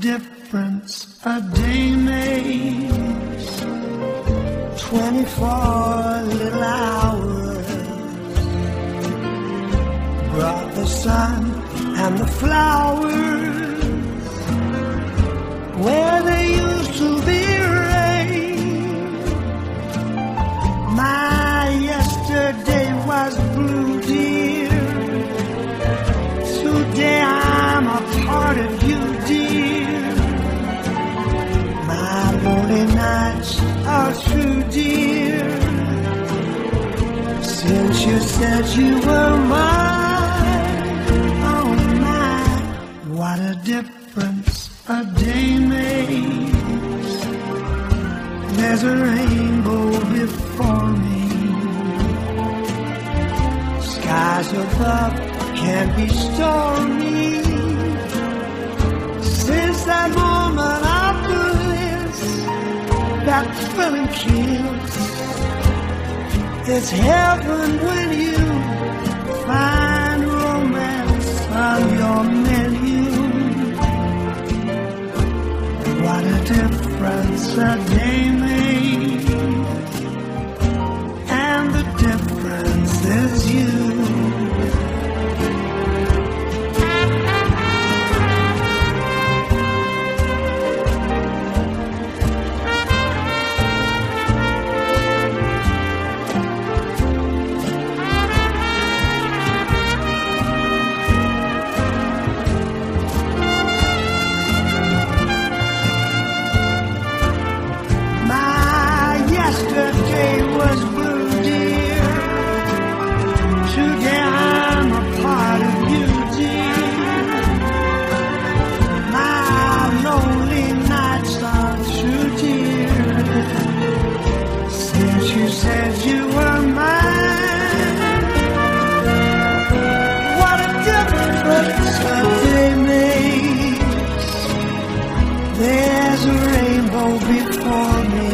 difference a day makes. 24 little hours brought the sun and the flowers where there used to be rain. My yesterday was blue, dear. Today I'm a part of you, dear. My lonely nights are through, dear. Since you said you were mine, oh my, what a difference a day makes. There's a rainbow before me. Skies above can be stormy. Since that moment of bliss, that thrilling kiss, it's heaven when you find romance on your menu. What a difference a day makes, and the difference is you. Yesterday was blue, dear. Today I'm a part of you, dear. My lonely nights are through, dear. Since you said you were mine, what a difference a day makes. There's a rainbow before me.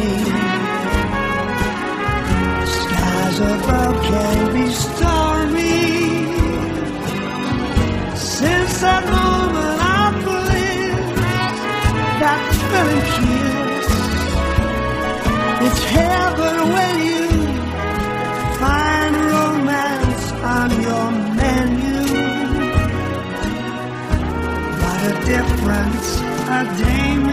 Above can be stormy. Since that moment of bliss, that thrilling kiss, it's heaven when you find romance on your menu. What a difference a day